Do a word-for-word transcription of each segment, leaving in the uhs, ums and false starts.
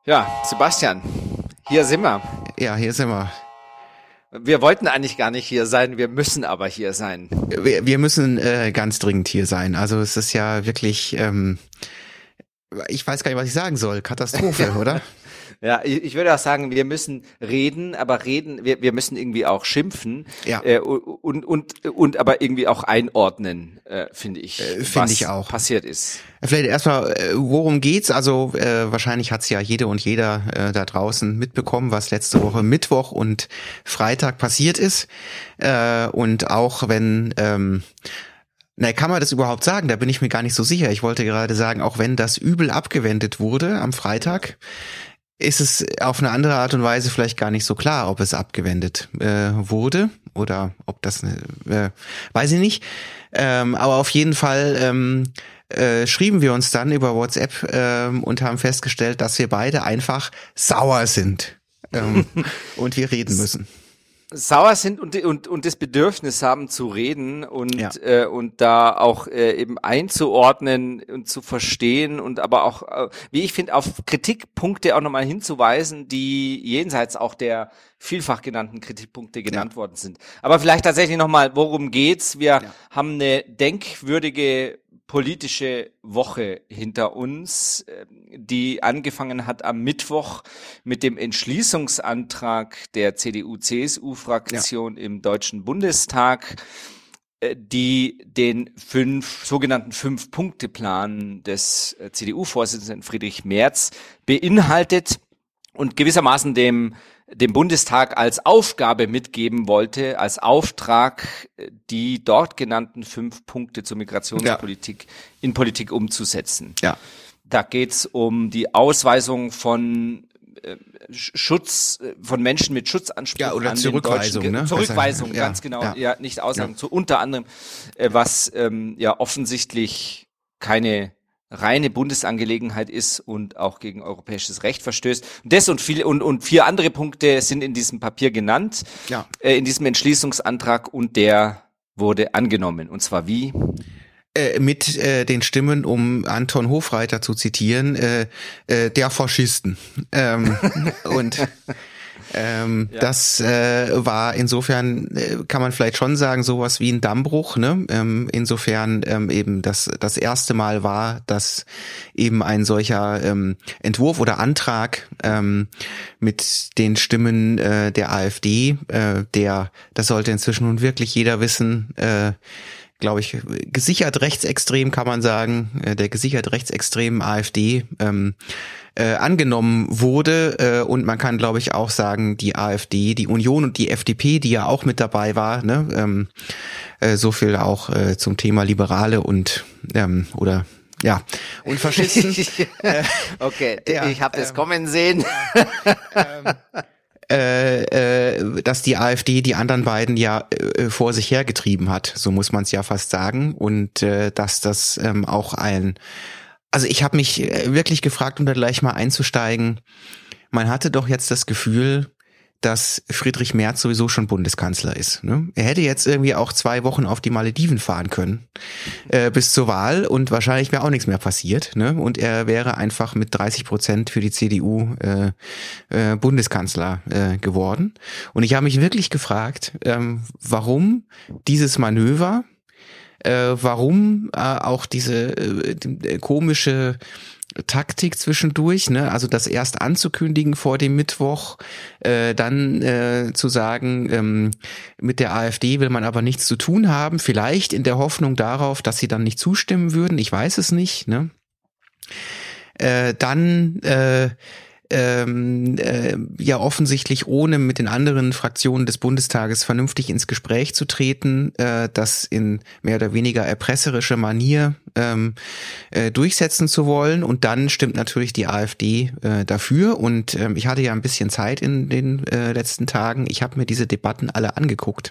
Ja, Sebastian, hier sind wir. Ja, hier sind wir. Wir wollten eigentlich gar nicht hier sein, wir müssen aber hier sein. Wir, wir müssen äh, ganz dringend hier sein. Also es ist ja wirklich, ähm, ich weiß gar nicht, was ich sagen soll. Katastrophe, oder? Ja, ich würde auch sagen, wir müssen reden, aber reden, wir, wir müssen irgendwie auch schimpfen, ja. äh, und, und, und aber irgendwie auch einordnen, äh, finde ich, äh, find was ich auch. passiert ist. Vielleicht erstmal, worum geht's? Also äh, wahrscheinlich hat's ja jede und jeder äh, da draußen mitbekommen, was letzte Woche Mittwoch und Freitag passiert ist. Äh, und auch wenn... Ähm, Na, kann man das überhaupt sagen? Da bin ich mir gar nicht so sicher. Ich wollte gerade sagen, auch wenn das übel abgewendet wurde am Freitag, ist es auf eine andere Art und Weise vielleicht gar nicht so klar, ob es abgewendet äh, wurde oder ob das, äh, weiß ich nicht. Ähm, aber auf jeden Fall ähm, äh, schrieben wir uns dann über WhatsApp ähm, und haben festgestellt, dass wir beide einfach sauer sind ähm, und wir reden müssen. Sauer sind und, und, und das Bedürfnis haben zu reden und, ja. äh, und da auch äh, eben einzuordnen und zu verstehen und aber auch, äh, wie ich finde, auf Kritikpunkte auch nochmal hinzuweisen, die jenseits auch der vielfach genannten Kritikpunkte genannt ja. worden sind. Aber vielleicht tatsächlich nochmal, worum geht's? Wir ja. haben eine denkwürdige politische Woche hinter uns, die angefangen hat am Mittwoch mit dem Entschließungsantrag der C D U-C S U-Fraktion ja. im Deutschen Bundestag, die den fünf sogenannten Fünf-Punkte-Plan des C D U-Vorsitzenden Friedrich Merz beinhaltet und gewissermaßen dem dem Bundestag als Aufgabe mitgeben wollte, als Auftrag, die dort genannten fünf Punkte zur Migrationspolitik ja. in Politik umzusetzen. Ja. Da geht's um die Ausweisung von äh, Schutz, von Menschen mit Schutzanspruch. Ja, oder an Zurückweisung, den ne? Zurückweisung, ja, ganz genau. Ja, ja nicht Aussagen. Ja. Zu unter anderem, äh, was ähm, ja offensichtlich keine reine Bundesangelegenheit ist und auch gegen europäisches Recht verstößt. Das und viele und und vier andere Punkte sind in diesem Papier genannt, ja. äh, in diesem Entschließungsantrag, und der wurde angenommen. Und zwar wie? Äh, mit äh, den Stimmen, um Anton Hofreiter zu zitieren, äh, äh, der Faschisten. Ähm, und Ähm, ja. Das äh, war insofern, äh, kann man vielleicht schon sagen, sowas wie ein Dammbruch, ne? Ähm, insofern ähm, eben das das erste Mal war, dass eben ein solcher ähm, Entwurf oder Antrag ähm, mit den Stimmen äh, der AfD, äh, der, das sollte inzwischen nun wirklich jeder wissen, äh, glaube ich, gesichert rechtsextrem, kann man sagen, äh, der gesichert rechtsextremen AfD ähm, äh, angenommen wurde, äh, und man kann, glaube ich, auch sagen, die AfD, die Union und die F D P, die ja auch mit dabei war, ne, ähm, äh, so viel auch äh, zum Thema Liberale und ähm, oder ja und Faschisten. äh, okay, der, ich habe das ähm, kommen sehen. ähm, Äh, äh, dass die AfD die anderen beiden ja äh, vor sich hergetrieben hat, so muss man es ja fast sagen, und äh, dass das ähm, auch ein, also ich habe mich wirklich gefragt, um da gleich mal einzusteigen, man hatte doch jetzt das Gefühl, dass Friedrich Merz sowieso schon Bundeskanzler ist. Ne? Er hätte jetzt irgendwie auch zwei Wochen auf die Malediven fahren können äh, bis zur Wahl, und wahrscheinlich wäre auch nichts mehr passiert. Ne? Und er wäre einfach mit dreißig Prozent für die C D U äh, äh, Bundeskanzler äh, geworden. Und ich habe mich wirklich gefragt, ähm, warum dieses Manöver, äh, warum äh, auch diese äh, die, komische Taktik zwischendurch, ne, also das erst anzukündigen vor dem Mittwoch, äh, dann äh, zu sagen, ähm, mit der AfD will man aber nichts zu tun haben, vielleicht in der Hoffnung darauf, dass sie dann nicht zustimmen würden, ich weiß es nicht, ne. Äh, dann äh, ähm, äh, ja offensichtlich ohne mit den anderen Fraktionen des Bundestages vernünftig ins Gespräch zu treten, äh, das in mehr oder weniger erpresserischer Manier ähm, äh, durchsetzen zu wollen. Und dann stimmt natürlich die AfD äh, dafür. Und ähm, ich hatte ja ein bisschen Zeit in den äh, letzten Tagen. Ich habe mir diese Debatten alle angeguckt.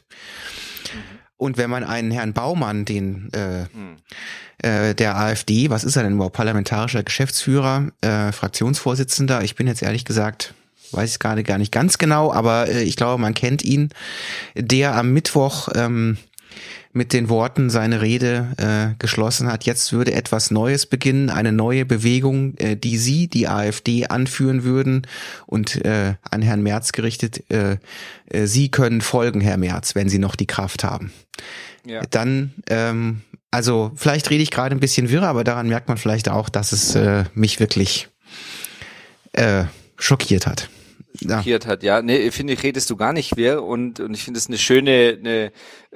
Und wenn man einen Herrn Baumann, den äh, hm. äh, der AfD, was ist er denn überhaupt, parlamentarischer Geschäftsführer, äh, Fraktionsvorsitzender, ich bin jetzt ehrlich gesagt, weiß ich gerade gar nicht ganz genau, aber äh, ich glaube, man kennt ihn, der am Mittwoch ähm, mit den Worten seine Rede äh, geschlossen hat. Jetzt würde etwas Neues beginnen, eine neue Bewegung, äh, die Sie, die AfD, anführen würden und äh, an Herrn Merz gerichtet, äh, äh, Sie können folgen, Herr Merz, wenn Sie noch die Kraft haben. Ja. Dann, ähm, also vielleicht rede ich gerade ein bisschen wirr, aber daran merkt man vielleicht auch, dass es äh, mich wirklich äh, schockiert hat. schockiert ja. hat, ja. Nee, finde ich, redest du gar nicht wirr und, und ich finde es eine schöne eine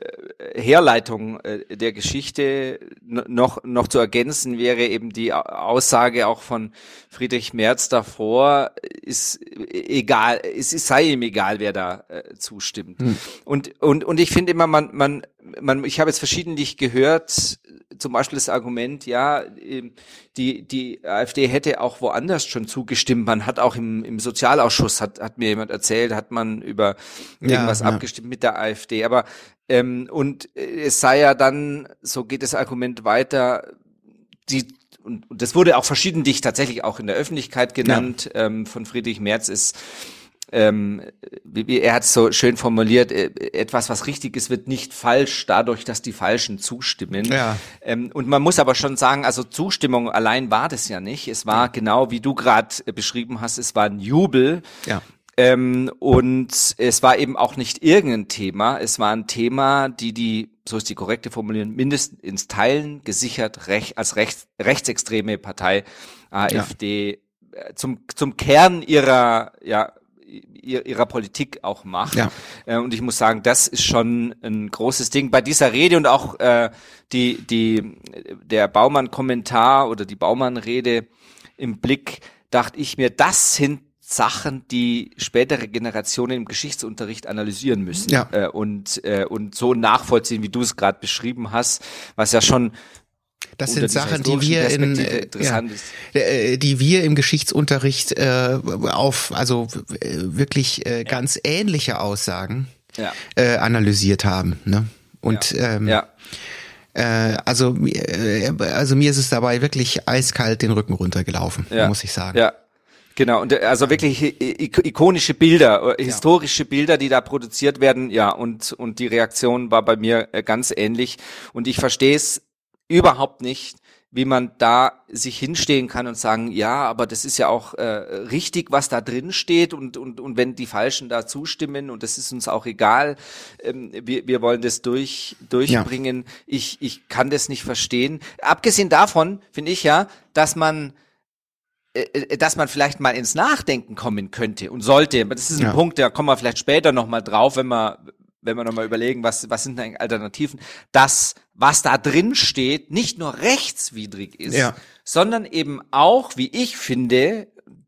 Herleitung äh, der Geschichte. N- noch, noch zu ergänzen wäre eben die Aussage auch von Friedrich Merz davor, ist egal, es ist, sei ihm egal, wer da äh, zustimmt. Hm. Und, und, und ich finde immer, man, man, man, ich habe jetzt verschiedentlich gehört, zum Beispiel das Argument, ja, die, die AfD hätte auch woanders schon zugestimmt. Man hat auch im, im Sozialausschuss, hat, hat mir jemand erzählt, hat man über irgendwas ja, ja. abgestimmt mit der AfD. Aber, ähm, und es sei ja dann, so geht das Argument weiter, die, und, und das wurde auch verschiedentlich tatsächlich auch in der Öffentlichkeit genannt, ja. ähm, von Friedrich Merz ist, Ähm, wie, er hat es so schön formuliert, äh, etwas, was richtig ist, wird nicht falsch, dadurch, dass die Falschen zustimmen. Ja. Ähm, und man muss aber schon sagen, also Zustimmung allein war das ja nicht. Es war ja. genau, wie du gerade äh, beschrieben hast, es war ein Jubel. Ja. Ähm, und es war eben auch nicht irgendein Thema. Es war ein Thema, die die, so ist die korrekte Formulierung, mindestens ins Teilen gesichert recht, als rechts, rechtsextreme Partei AfD ja. äh, zum zum Kern ihrer ja ihrer Politik auch macht. Ja. Äh, und ich muss sagen, das ist schon ein großes Ding. Bei dieser Rede und auch äh, die die der Baumann-Kommentar oder die Baumann-Rede im Blick, dachte ich mir, das sind Sachen, die spätere Generationen im Geschichtsunterricht analysieren müssen. Ja. Äh, und äh, und so nachvollziehen, wie du es gerade beschrieben hast, was ja schon Das sind Sachen, die wir in, ja, die wir im Geschichtsunterricht äh, auf, also äh, wirklich äh, ganz ähnliche Aussagen ja. äh, analysiert haben. Ne? Und ja. Ähm, ja. Äh, also, äh, also mir ist es dabei wirklich eiskalt den Rücken runtergelaufen, ja. muss ich sagen. Ja. Genau, und also wirklich ikonische Bilder, historische ja. Bilder, die da produziert werden, ja, und und die Reaktion war bei mir ganz ähnlich. Und ich verstehe es überhaupt nicht, wie man da sich hinstehen kann und sagen, ja, aber das ist ja auch äh, richtig, was da drin steht und und und wenn die Falschen da zustimmen und das ist uns auch egal, ähm, wir wir wollen das durch durchbringen. Ja. Ich ich kann das nicht verstehen. Abgesehen davon finde ich ja, dass man dass man vielleicht mal ins Nachdenken kommen könnte und sollte. Das ist ein ja. Punkt, da kommen wir vielleicht später nochmal drauf, wenn wir, wenn wir nochmal überlegen, was, was sind denn Alternativen, dass, was da drin steht, nicht nur rechtswidrig ist, ja. sondern eben auch, wie ich finde,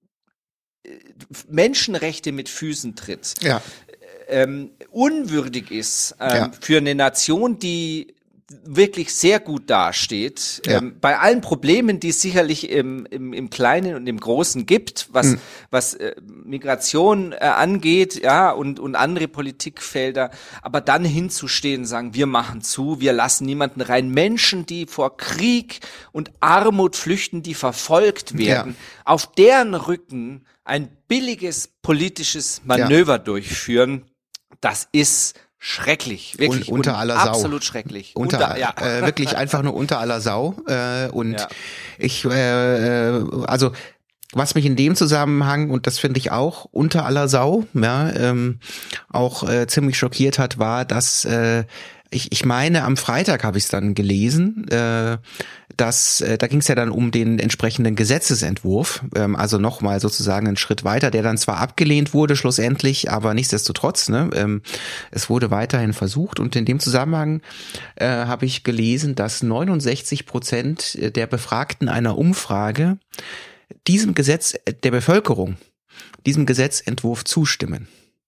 Menschenrechte mit Füßen tritt. Ja. Ähm, unwürdig ist ähm, ja. für eine Nation, die wirklich sehr gut dasteht, ja. ähm, bei allen Problemen, die es sicherlich im, im, im Kleinen und im Großen gibt, was, mhm. was äh, Migration äh, angeht, ja, und, und andere Politikfelder, aber dann hinzustehen, sagen, wir machen zu, wir lassen niemanden rein. Menschen, die vor Krieg und Armut flüchten, die verfolgt werden, ja. auf deren Rücken ein billiges politisches Manöver ja. durchführen, das ist schrecklich, wirklich und, unter aller Sau. Absolut schrecklich. Unter, unter ja. äh, wirklich einfach nur unter aller Sau. Äh, und ja. ich, äh, also was mich in dem Zusammenhang, und das finde ich auch unter aller Sau, ja, ähm, auch äh, ziemlich schockiert hat, war, dass äh, ich, ich meine, am Freitag habe ich es dann gelesen, äh, dass äh, da ging es ja dann um den entsprechenden Gesetzesentwurf, ähm, also nochmal sozusagen einen Schritt weiter, der dann zwar abgelehnt wurde schlussendlich, aber nichtsdestotrotz, ne, ähm, es wurde weiterhin versucht und in dem Zusammenhang äh, habe ich gelesen, dass neunundsechzig Prozent der Befragten einer Umfrage diesem Gesetz der Bevölkerung, diesem Gesetzentwurf zustimmen.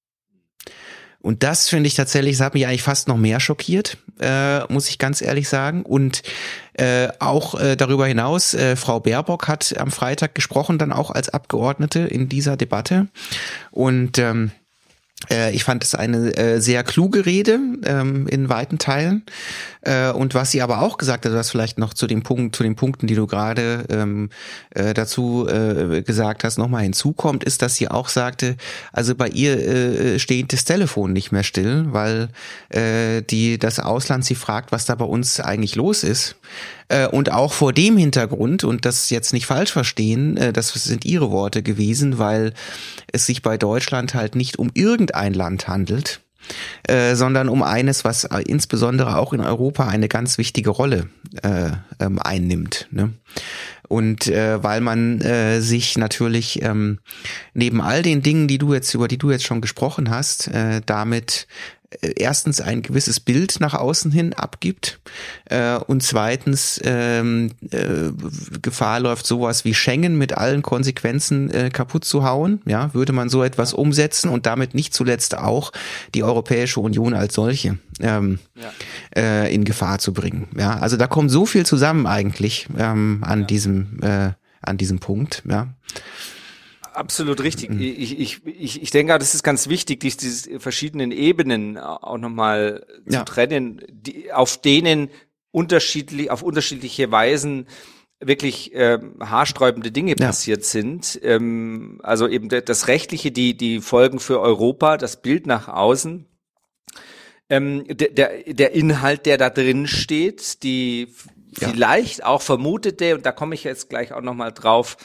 Und das finde ich tatsächlich, das hat mich eigentlich fast noch mehr schockiert, äh, muss ich ganz ehrlich sagen. Und äh, auch äh, darüber hinaus, äh, Frau Baerbock hat am Freitag gesprochen, dann auch als Abgeordnete in dieser Debatte. Und ähm, Ich fand es eine äh, sehr kluge Rede ähm, in weiten Teilen. Äh, und was sie aber auch gesagt hat, was vielleicht noch zu dem Punkt, zu den Punkten, die du gerade ähm, äh, dazu äh, gesagt hast, nochmal hinzukommt, ist, dass sie auch sagte, also bei ihr äh, steht das Telefon nicht mehr still, weil äh, die das Ausland sie fragt, was da bei uns eigentlich los ist. Äh, und auch vor dem Hintergrund, und das jetzt nicht falsch verstehen, äh, das sind ihre Worte gewesen, weil es sich bei Deutschland halt nicht um irgendein Land handelt, äh, sondern um eines, was äh, insbesondere auch in Europa eine ganz wichtige Rolle äh, ähm, einnimmt, ne? Und äh, weil man äh, sich natürlich ähm, neben all den Dingen, die du jetzt über die du jetzt schon gesprochen hast, äh, damit erstens ein gewisses Bild nach außen hin abgibt äh, und zweitens ähm, äh, Gefahr läuft, sowas wie Schengen mit allen Konsequenzen äh, kaputt zu hauen. Ja, würde man so etwas umsetzen und damit nicht zuletzt auch die Europäische Union als solche ähm, ja. äh, in Gefahr zu bringen. Ja, also da kommt so viel zusammen eigentlich ähm, an ja. diesem äh, an diesem Punkt. Ja. Absolut richtig. Ich, ich, ich, ich denke, das ist ganz wichtig, diese verschiedenen Ebenen auch nochmal zu ja. trennen, die, auf denen unterschiedlich, auf unterschiedliche Weisen wirklich ähm, haarsträubende Dinge ja. passiert sind. Ähm, also eben das Rechtliche, die, die Folgen für Europa, das Bild nach außen, ähm, der, der, der Inhalt, der da drin steht, die ja. vielleicht auch vermutete, und da komme ich jetzt gleich auch nochmal drauf,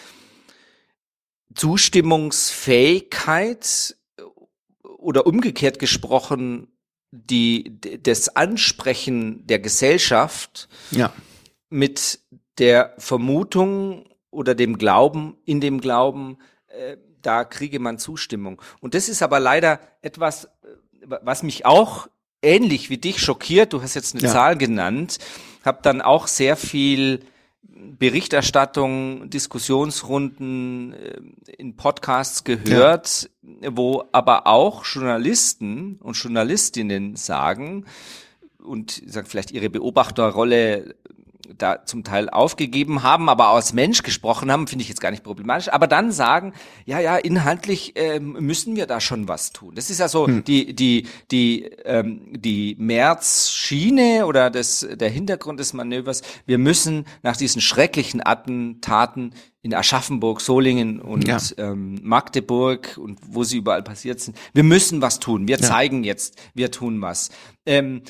Zustimmungsfähigkeit oder umgekehrt gesprochen die das Ansprechen der Gesellschaft ja. mit der Vermutung oder dem Glauben, in dem Glauben, äh, da kriege man Zustimmung. Und das ist aber leider etwas, was mich auch ähnlich wie dich schockiert. Du hast jetzt eine ja. Zahl genannt, habe dann auch sehr viel Berichterstattung, Diskussionsrunden in Podcasts gehört, ja. wo aber auch Journalisten und Journalistinnen sagen und sagen vielleicht ihre Beobachterrolle da zum Teil aufgegeben haben, aber als Mensch gesprochen haben, finde ich jetzt gar nicht problematisch, aber dann sagen, ja, ja, inhaltlich ähm, müssen wir da schon was tun. Das ist ja so hm. die die die ähm, die März-Schiene oder das der Hintergrund des Manövers. Wir müssen nach diesen schrecklichen Attentaten in Aschaffenburg, Solingen und ja. ähm, Magdeburg und wo sie überall passiert sind, wir müssen was tun. Wir ja. zeigen jetzt, wir tun was. Ähm,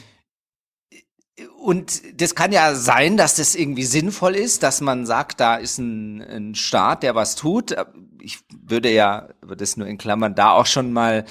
Und das kann ja sein, dass das irgendwie sinnvoll ist, dass man sagt, da ist ein, ein Staat, der was tut. Ich würde ja, würde das nur in Klammern da auch schon mal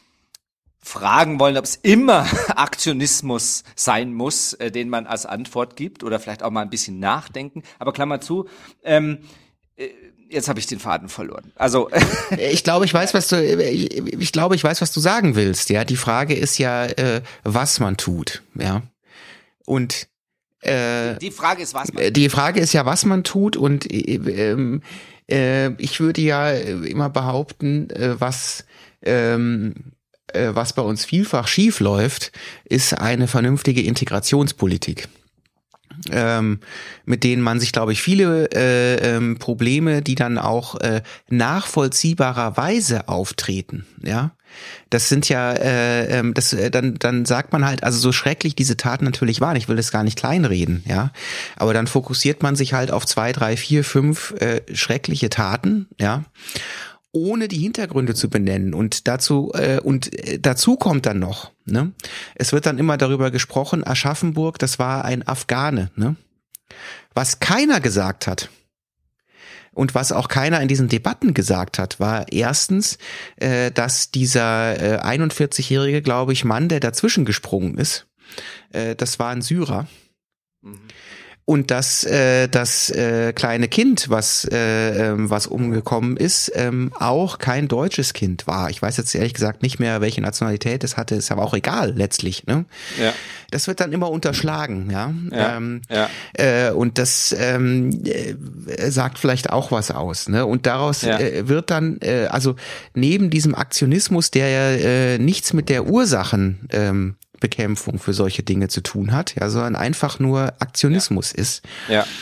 fragen wollen, ob es immer Aktionismus sein muss, äh, den man als Antwort gibt oder vielleicht auch mal ein bisschen nachdenken. Aber Klammer zu, ähm, jetzt habe ich den Faden verloren. Also ich glaube, ich weiß, was du ich, ich glaube, ich weiß, was du sagen willst. Ja, die Frage ist ja, äh, was man tut, ja. Und äh, die Frage ist, was man die Frage ist ja, was man tut. Und äh, äh, ich würde ja immer behaupten, äh, was ähm, äh, was bei uns vielfach schief läuft, ist eine vernünftige Integrationspolitik. Ähm, mit denen man sich, glaube ich, viele äh, ähm, Probleme, die dann auch äh, nachvollziehbarerweise auftreten, ja. Das sind ja, äh, ähm, das, äh, dann, dann sagt man halt, also so schrecklich diese Taten natürlich waren, ich will das gar nicht kleinreden, ja, aber dann fokussiert man sich halt auf zwei, drei, vier, fünf äh, schreckliche Taten, ja, ohne die Hintergründe zu benennen. Und dazu äh, und äh, dazu kommt dann noch, ne, es wird dann immer darüber gesprochen, Aschaffenburg, das war ein Afghane, ne, was keiner gesagt hat. Und was auch keiner in diesen Debatten gesagt hat, war erstens, äh, dass dieser äh, einundvierzigjährige, glaube ich, Mann, der dazwischen gesprungen ist, äh, das war ein Syrer. Mhm. Und dass äh, das äh, kleine Kind, was äh, ähm, was umgekommen ist, ähm, auch kein deutsches Kind war. Ich weiß jetzt ehrlich gesagt nicht mehr, welche Nationalität es hatte. Ist aber auch egal letztlich. Ne? Ja. Das wird dann immer unterschlagen, ja. ja. Ähm, ja. Äh, und das ähm, äh, sagt vielleicht auch was aus. Ne? Und daraus ja. äh, wird dann, äh, also neben diesem Aktionismus, der ja äh, nichts mit der Ursachen ähm, Bekämpfung für solche Dinge zu tun hat, ja, sondern einfach nur Aktionismus ja. ist. Ja.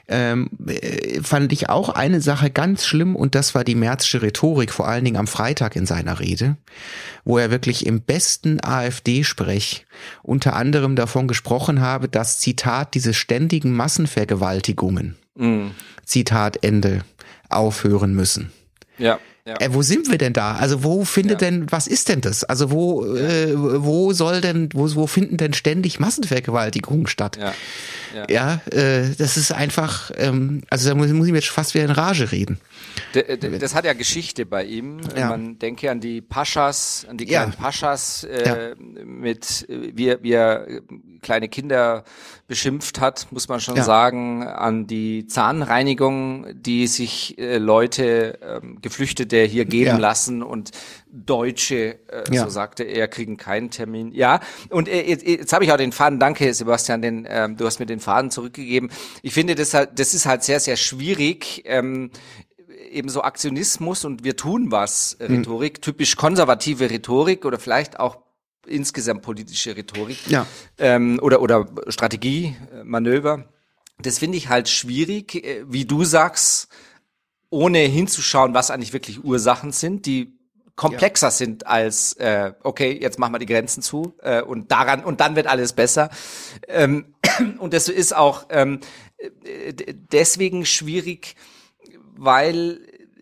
ähm, fand ich auch eine Sache ganz schlimm, und das war die Merzsche Rhetorik, vor allen Dingen am Freitag in seiner Rede, wo er wirklich im besten AfD-Sprech unter anderem davon gesprochen habe, dass, Zitat, diese ständigen Massenvergewaltigungen, mm. Zitat Ende, aufhören müssen. Ja. Ja. Äh, wo sind wir denn da? Also wo findet ja. denn, was ist denn das? Also wo, ja. äh, wo soll denn, wo, wo finden denn ständig Massenvergewaltigungen statt? Ja, ja. ja äh, das ist einfach, ähm, also da muss, muss ich mir jetzt fast wieder in Rage reden. D- d- das hat ja Geschichte bei ihm. Ja. Man denke an die Paschas, an die kleinen ja. Paschas, äh, ja. mit, wie, wie er kleine Kinder beschimpft hat, muss man schon ja. sagen, an die Zahnreinigung, die sich äh, Leute, äh, Geflüchtete hier geben ja. lassen, und Deutsche, äh, ja. so sagte er, kriegen keinen Termin. Ja, und äh, jetzt, jetzt habe ich auch den Faden, danke Sebastian, den, äh, du hast mir den Faden zurückgegeben. Ich finde, das, halt, das ist halt sehr, sehr schwierig, ähm, eben so Aktionismus und wir tun was Rhetorik, hm. typisch konservative Rhetorik oder vielleicht auch insgesamt politische Rhetorik ja. ähm, oder oder Strategie, Manöver. Das finde ich halt schwierig, wie du sagst, ohne hinzuschauen, was eigentlich wirklich Ursachen sind, die komplexer ja. sind als äh, okay, jetzt machen wir die Grenzen zu äh, und daran und dann wird alles besser. Ähm, und das ist auch ähm, deswegen schwierig, weil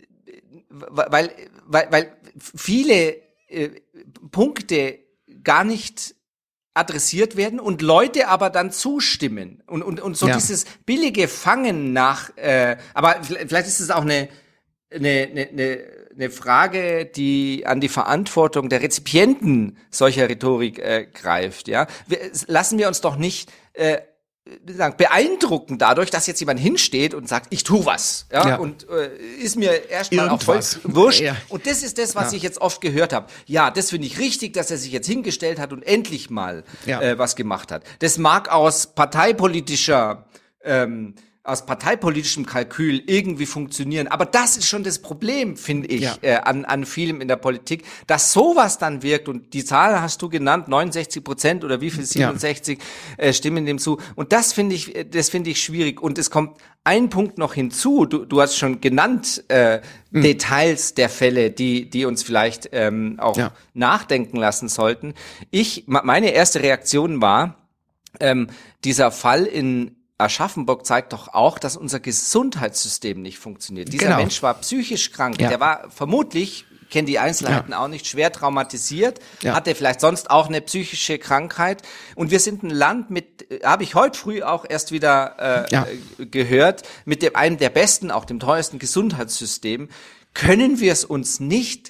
weil weil weil viele äh, Punkte gar nicht adressiert werden und Leute aber dann zustimmen und und und so ja. dieses billige Fangen nach äh, aber vielleicht ist es auch eine eine eine eine Frage, die an die Verantwortung der Rezipienten solcher Rhetorik äh, greift, ja. Wir, lassen wir uns doch nicht äh, beeindrucken dadurch, dass jetzt jemand hinsteht und sagt, ich tu was, ja, ja. und äh, ist mir erstmal auch voll wurscht. Ja. Und das ist das, was ja. ich jetzt oft gehört habe. Ja, das finde ich richtig, dass er sich jetzt hingestellt hat und endlich mal ja. äh, was gemacht hat. Das mag aus parteipolitischer ähm, aus parteipolitischem Kalkül irgendwie funktionieren. Aber das ist schon das Problem, finde ich, ja. äh, an, an vielem in der Politik, dass sowas dann wirkt. Und die Zahl hast du genannt, neunundsechzig Prozent oder wie viel, siebenundsechzig ja. äh, stimmen dem zu. Und das finde ich, das finde ich schwierig. Und es kommt ein Punkt noch hinzu. Du, du hast schon genannt, äh, mhm. Details der Fälle, die, die uns vielleicht ähm, auch ja. nachdenken lassen sollten. Ich, meine erste Reaktion war, ähm, dieser Fall in Aschaffenburg zeigt doch auch, dass unser Gesundheitssystem nicht funktioniert. Dieser genau. Mensch war psychisch krank. Ja. Der war vermutlich, ich kenne die Einzelheiten ja. auch nicht, schwer traumatisiert, ja. hatte vielleicht sonst auch eine psychische Krankheit. Und wir sind ein Land mit, habe ich heute früh auch erst wieder äh, ja. gehört, mit dem einem der besten, auch dem teuersten Gesundheitssystem. Können wir es uns nicht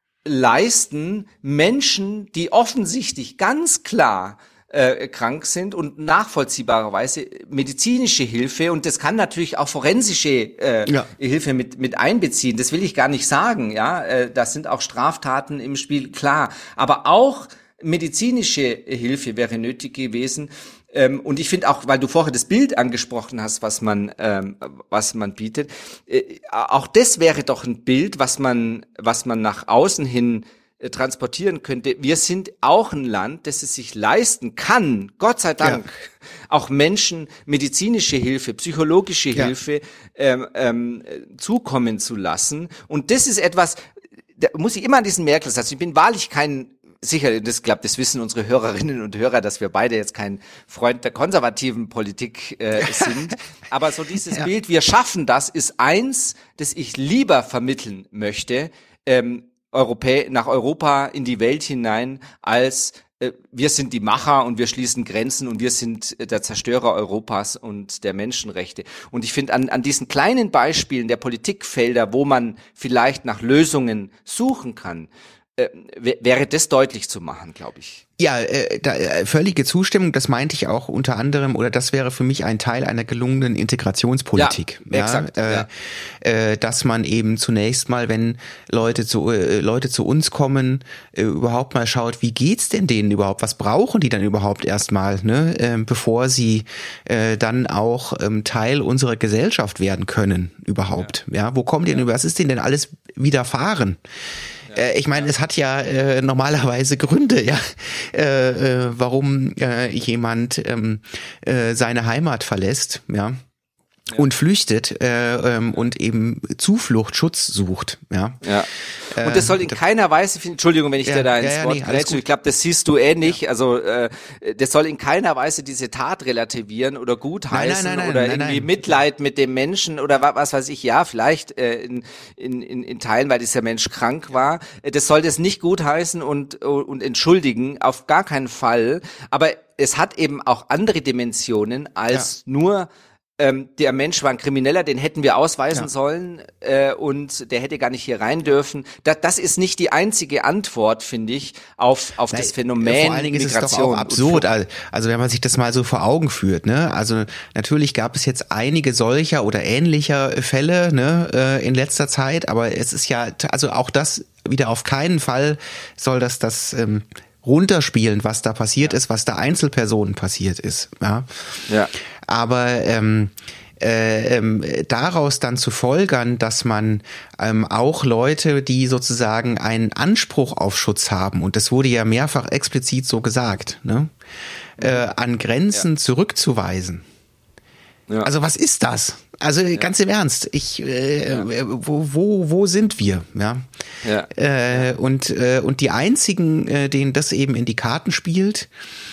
leisten, Menschen, die offensichtlich ganz klar Äh, krank sind und nachvollziehbarerweise medizinische Hilfe, und das kann natürlich auch forensische äh, ja. Hilfe mit mit einbeziehen, das will ich gar nicht sagen, ja, äh, das sind auch Straftaten im Spiel, klar, aber auch medizinische Hilfe wäre nötig gewesen. Ähm, und ich finde auch, weil du vorher das Bild angesprochen hast, was man ähm, was man bietet, äh, auch das wäre doch ein Bild, was man was man nach außen hin transportieren könnte. Wir sind auch ein Land, das es sich leisten kann, Gott sei Dank, ja. auch Menschen medizinische Hilfe, psychologische ja. Hilfe ähm, ähm, zukommen zu lassen. Und das ist etwas, da muss ich immer an diesen Merkel sagen. Ich bin wahrlich kein, sicher, das glaube, das wissen unsere Hörerinnen und Hörer, dass wir beide jetzt kein Freund der konservativen Politik äh, sind. Aber so dieses ja. Bild, wir schaffen das, ist eins, das ich lieber vermitteln möchte, ähm, Europä- nach Europa in die Welt hinein, als äh, wir sind die Macher und wir schließen Grenzen und wir sind äh, der Zerstörer Europas und der Menschenrechte. Und ich finde an, an diesen kleinen Beispielen der Politikfelder, wo man vielleicht nach Lösungen suchen kann, äh, w- wäre das deutlich zu machen, glaube ich. Ja, äh, da, äh, völlige Zustimmung, das meinte ich auch unter anderem, oder das wäre für mich ein Teil einer gelungenen Integrationspolitik. Ja, ja, exakt. Äh, ja. Äh, dass man eben zunächst mal, wenn Leute zu äh, Leute zu uns kommen, äh, überhaupt mal schaut, wie geht's denn denen überhaupt, was brauchen die dann überhaupt erstmal, ne, äh, bevor sie äh, dann auch ähm, Teil unserer Gesellschaft werden können überhaupt. Ja, ja wo kommen die denn, was ist denen denn alles widerfahren? Äh, ich meine, es hat ja äh, normalerweise Gründe, ja, äh, äh, warum äh, jemand ähm, äh, seine Heimat verlässt, ja. ja. und flüchtet äh, ähm, und eben Zuflucht, Schutz sucht. Ja. ja. Und das soll in keiner Weise, Entschuldigung, wenn ich ja, dir da ins ja, ja, Wort nee, grätsche, ich glaube, das siehst du ähnlich. Ja. Also äh, das soll in keiner Weise diese Tat relativieren oder gutheißen nein, nein, nein, oder nein, irgendwie nein. Mitleid mit dem Menschen oder was, was weiß ich. Ja, vielleicht äh, in, in, in, in Teilen, weil dieser Mensch krank war. Das soll das nicht gutheißen und, und entschuldigen, auf gar keinen Fall. Aber es hat eben auch andere Dimensionen als ja. nur ähm, der Mensch war ein Krimineller, den hätten wir ausweisen ja. sollen äh, und der hätte gar nicht hier rein dürfen. Da, das ist nicht die einzige Antwort, finde ich, auf auf Nein, das Phänomen vor allen Dingen Migration. Ist es doch auch absurd. Also wenn man sich das mal so vor Augen führt, ne? Also natürlich gab es jetzt einige solcher oder ähnlicher Fälle, ne, in letzter Zeit, aber es ist ja, also auch das wieder auf keinen Fall soll das das ähm, runterspielen, was da passiert ja. ist, was da Einzelpersonen passiert ist. Ja. ja. Aber ähm, äh, ähm, daraus dann zu folgern, dass man ähm, auch Leute, die sozusagen einen Anspruch auf Schutz haben, und das wurde ja mehrfach explizit so gesagt, ne, äh, an Grenzen ja. zurückzuweisen. Ja. Also was ist das? Also ja. ganz im Ernst, ich äh, ja. wo wo wo sind wir, ja? ja. Äh, und äh, und die einzigen, äh, denen das eben in die Karten spielt,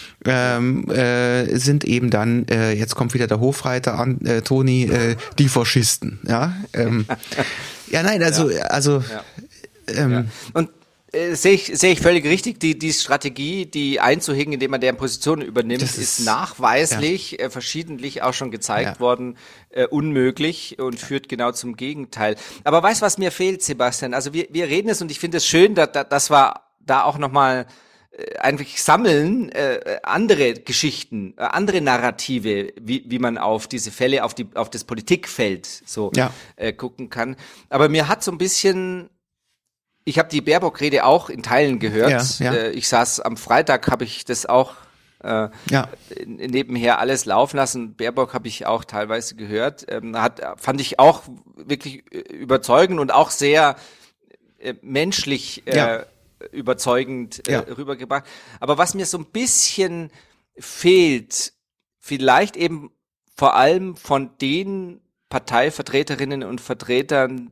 ähm, äh, sind eben dann äh, jetzt kommt wieder der Hofreiter an, äh, Toni, äh, die Faschisten, ja? Ähm, ja, nein, also ja. also ja. Ähm, ja. Und Äh, sehe ich, sehe ich völlig richtig. Die, die Strategie, die einzuhegen, indem man deren Position übernimmt, ist, ist nachweislich, ja. äh, verschiedentlich auch schon gezeigt ja. worden, äh, unmöglich und ja. führt genau zum Gegenteil. Aber weißt du, was mir fehlt, Sebastian? Also wir, wir reden es und ich finde es schön, dass, dass wir da auch nochmal äh, einfach sammeln, äh, andere Geschichten, äh, andere Narrative, wie, wie man auf diese Fälle, auf die, auf das Politikfeld so ja. äh, gucken kann. Aber mir hat so ein bisschen Ich habe die Baerbock-Rede auch in Teilen gehört. Ja, ja. Äh, ich saß am Freitag, habe ich das auch äh, ja. nebenher alles laufen lassen. Baerbock habe ich auch teilweise gehört. Ähm, hat, fand ich auch wirklich überzeugend und auch sehr äh, menschlich äh, ja. überzeugend äh, ja. rübergebracht. Aber was mir so ein bisschen fehlt, vielleicht eben vor allem von den Parteivertreterinnen und Vertretern,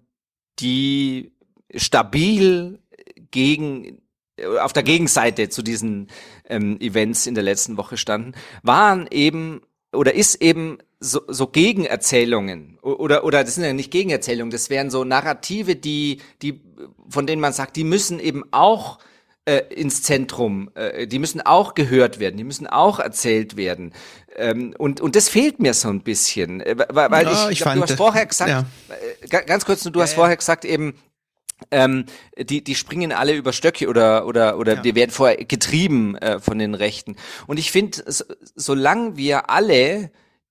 die stabil gegen auf der Gegenseite zu diesen ähm, Events in der letzten Woche standen, waren eben oder ist eben so, so Gegenerzählungen oder oder das sind ja nicht Gegenerzählungen, das wären so Narrative, die die von denen man sagt, die müssen eben auch äh, ins Zentrum, äh, die müssen auch gehört werden, die müssen auch erzählt werden. Ähm, und und das fehlt mir so ein bisschen, äh, weil, weil ja, ich, ich glaub, fand, du hast vorher gesagt, ja. äh, ganz kurz, du hast ja, vorher gesagt eben Ähm, die die springen alle über Stöcke oder oder oder ja. die werden vorher getrieben äh, von den Rechten. Und ich finde, so, solange wir alle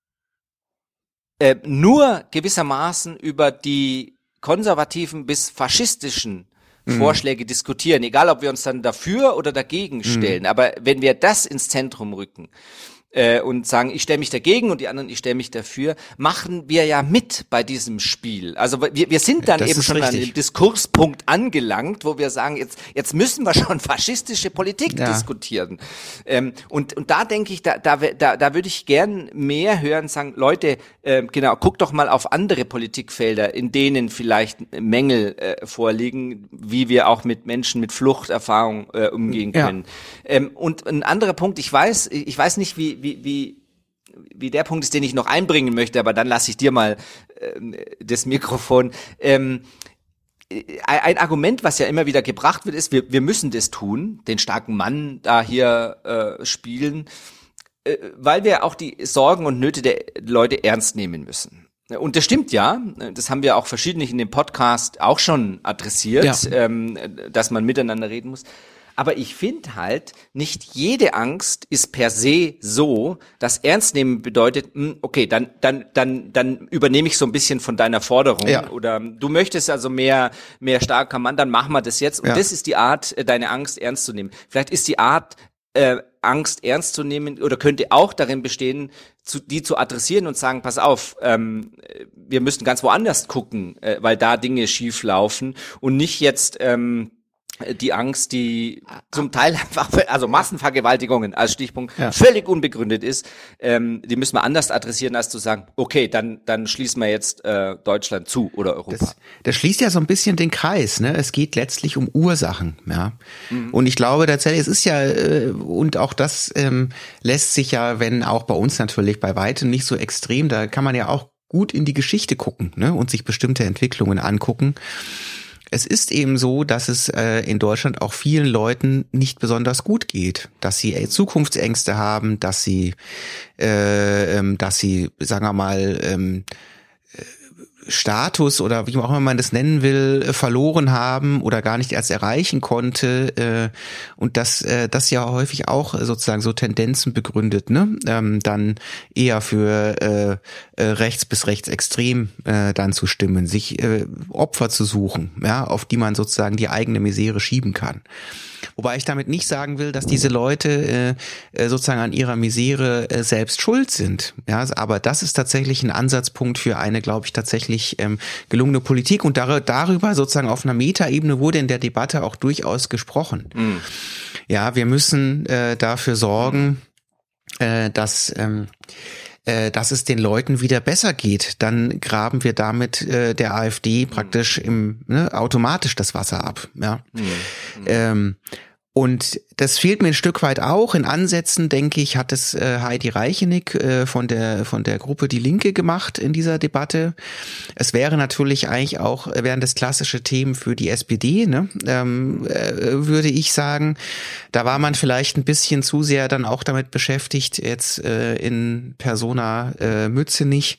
äh, nur gewissermaßen über die konservativen bis faschistischen mhm. Vorschläge diskutieren, egal ob wir uns dann dafür oder dagegen stellen, mhm. aber wenn wir das ins Zentrum rücken äh, und sagen, ich stelle mich dagegen und die anderen, ich stelle mich dafür, machen wir ja mit bei diesem Spiel. Also wir, wir sind dann das eben schon richtig. an dem Diskurspunkt angelangt, wo wir sagen, jetzt jetzt müssen wir schon faschistische Politik ja. diskutieren. Ähm, und und da denke ich, da da da, da würde ich gern mehr hören, sagen, Leute, äh, genau, guckt doch mal auf andere Politikfelder, in denen vielleicht Mängel äh, vorliegen, wie wir auch mit Menschen mit Fluchterfahrung äh, umgehen können. Ja. Ähm, und ein anderer Punkt, ich weiß, ich weiß nicht, wie wie wie wie der Punkt ist, den ich noch einbringen möchte, aber dann lasse ich dir mal ähm, das Mikrofon. Ähm, ein Argument, was ja immer wieder gebracht wird, ist, wir, wir müssen das tun, den starken Mann da hier äh, spielen, äh, weil wir auch die Sorgen und Nöte der Leute ernst nehmen müssen. Und das stimmt ja, das haben wir auch verschiedentlich in dem Podcast auch schon adressiert, ja. ähm, dass man miteinander reden muss. Aber ich finde halt, nicht jede Angst ist per se so, dass Ernst nehmen bedeutet, okay, dann dann dann dann übernehme ich so ein bisschen von deiner Forderung ja. oder du möchtest also mehr mehr starker Mann, dann machen wir das jetzt. Und ja. das ist die Art, deine Angst ernst zu nehmen. Vielleicht ist die Art, äh, Angst ernst zu nehmen oder könnte auch darin bestehen, zu, die zu adressieren und sagen, pass auf, ähm, wir müssen ganz woanders gucken, äh, weil da Dinge schief laufen und nicht jetzt ähm, die Angst, die zum Teil einfach, also Massenvergewaltigungen als Stichpunkt, ja. völlig unbegründet ist, ähm, die müssen wir anders adressieren, als zu sagen, okay, dann dann schließen wir jetzt äh, Deutschland zu oder Europa. Das, das schließt ja so ein bisschen den Kreis, ne? Es geht letztlich um Ursachen, ja. Mhm. Und ich glaube tatsächlich, es ist ja, äh, und auch das ähm, lässt sich ja, wenn auch bei uns natürlich bei weitem nicht so extrem, da kann man ja auch gut in die Geschichte gucken, ne? Und sich bestimmte Entwicklungen angucken. Es ist eben so, dass es äh, in Deutschland auch vielen Leuten nicht besonders gut geht, dass sie äh, Zukunftsängste haben, dass sie, äh, ähm, dass sie, sagen wir mal, ähm, Status oder wie auch immer man das nennen will, verloren haben oder gar nicht erst erreichen konnte, äh, und das äh, das ja häufig auch sozusagen so Tendenzen begründet, ne, ähm, dann eher für äh, äh, rechts bis rechtsextrem äh, dann zu stimmen, sich äh, Opfer zu suchen, ja, auf die man sozusagen die eigene Misere schieben kann. Wobei ich damit nicht sagen will, dass diese Leute äh, sozusagen an ihrer Misere äh, selbst schuld sind. Ja, aber das ist tatsächlich ein Ansatzpunkt für eine, glaube ich, tatsächlich ähm, gelungene Politik. Und dar- darüber sozusagen auf einer Metaebene wurde in der Debatte auch durchaus gesprochen. Mhm. Ja, wir müssen äh, dafür sorgen, äh, dass ähm, dass es den Leuten wieder besser geht, dann graben wir damit äh, der AfD praktisch im ne, automatisch das Wasser ab. Ja. Mhm. Ähm, und das fehlt mir ein Stück weit auch. In Ansätzen, denke ich, hat es äh, Heidi Reichenick äh, von der von der Gruppe Die Linke gemacht in dieser Debatte. Es wäre natürlich eigentlich auch, wären das klassische Themen für die S P D, ne? ähm, äh, würde ich sagen. Da war man vielleicht ein bisschen zu sehr dann auch damit beschäftigt, jetzt äh, in Persona äh, Mützenich,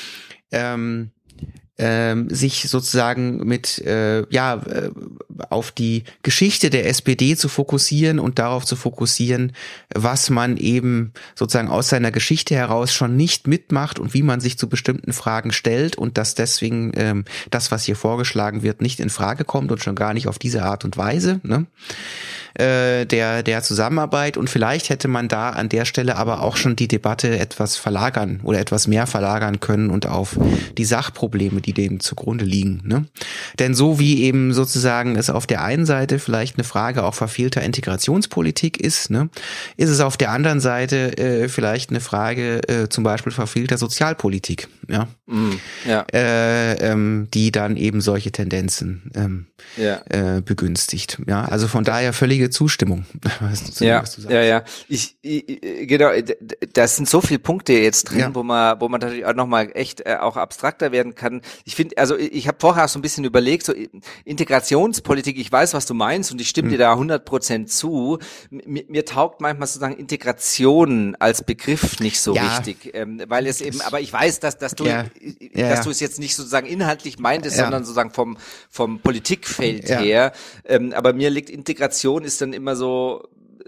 ähm, ähm, sich sozusagen mit äh, ja äh, auf die Geschichte der S P D zu fokussieren und darauf zu fokussieren, was man eben sozusagen aus seiner Geschichte heraus schon nicht mitmacht und wie man sich zu bestimmten Fragen stellt und dass deswegen ähm, das, was hier vorgeschlagen wird, nicht in Frage kommt und schon gar nicht auf diese Art und Weise, ne? äh, der der Zusammenarbeit. Und vielleicht hätte man da an der Stelle aber auch schon die Debatte etwas verlagern oder etwas mehr verlagern können und auf die Sachprobleme, die dem zugrunde liegen, ne? Denn so wie eben sozusagen es auf der einen Seite vielleicht eine Frage auch verfehlter Integrationspolitik ist, ne, ist es auf der anderen Seite äh, vielleicht eine Frage äh, zum Beispiel verfehlter Sozialpolitik, ja, mm, ja. Äh, ähm, die dann eben solche Tendenzen ähm, ja. äh, begünstigt. Ja, also von daher völlige Zustimmung. Was du, ja, was du sagst. ja, ja. Ich, ich genau, das sind so viele Punkte jetzt drin, ja. wo man, wo man natürlich auch nochmal echt äh, auch abstrakter werden kann. Ich finde, also ich habe vorher auch so ein bisschen überlegt, so Integrationspolitik, ich weiß, was du meinst und ich stimme hm. dir da hundert Prozent zu. Mir, mir taugt manchmal sozusagen Integration als Begriff nicht so ja. richtig, ähm, weil es eben, aber ich weiß, dass, dass du, ja. Ja, dass ja. du es jetzt nicht sozusagen inhaltlich meintest, ja. sondern sozusagen vom, vom Politikfeld ja. her. Ähm, aber mir liegt Integration ist dann immer so,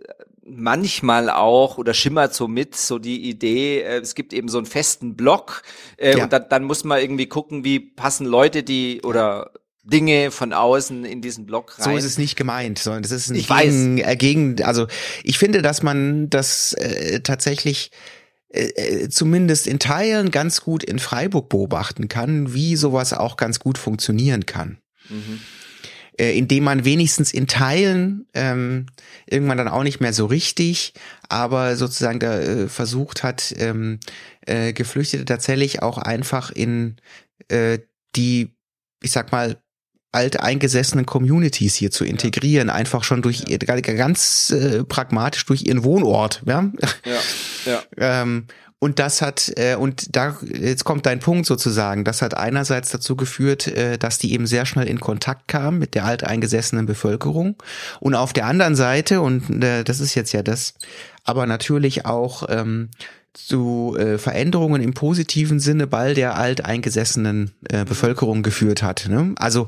manchmal auch oder schimmert so mit, so die Idee, äh, es gibt eben so einen festen Block äh, ja. und dann, dann muss man irgendwie gucken, wie passen Leute, die oder Dinge von außen in diesen Block rein. So ist es nicht gemeint, sondern das ist ein ich gegen, weiß. Äh, gegen, also ich finde, dass man das äh, tatsächlich äh, zumindest in Teilen ganz gut in Freiburg beobachten kann, wie sowas auch ganz gut funktionieren kann. Mhm. Indem man wenigstens in Teilen ähm, irgendwann dann auch nicht mehr so richtig, aber sozusagen da äh, versucht hat, ähm, äh, Geflüchtete tatsächlich auch einfach in äh, die, ich sag mal, alteingesessenen Communities hier zu integrieren, ja. einfach schon durch ja. ihr, ganz äh, pragmatisch durch ihren Wohnort, ja. ja. ja. ähm, Und das hat, äh, und da, jetzt kommt dein Punkt sozusagen, das hat einerseits dazu geführt, äh, dass die eben sehr schnell in Kontakt kamen mit der alteingesessenen Bevölkerung und auf der anderen Seite, und äh, das ist jetzt ja das, aber natürlich auch ähm, zu äh, Veränderungen im positiven Sinne bei der alteingesessenen äh, Bevölkerung geführt hat, ne? Also